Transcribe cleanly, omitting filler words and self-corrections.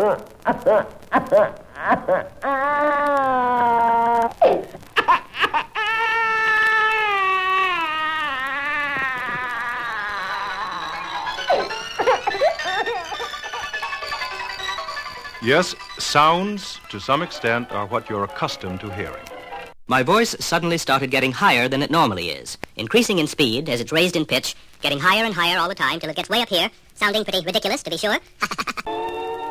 Yes, sounds, to some extent, are what you're accustomed to hearing. My voice suddenly started getting higher than it normally is, increasing in speed as it's raised in pitch, getting higher and higher all the time till it gets way up here, sounding pretty ridiculous, to be sure.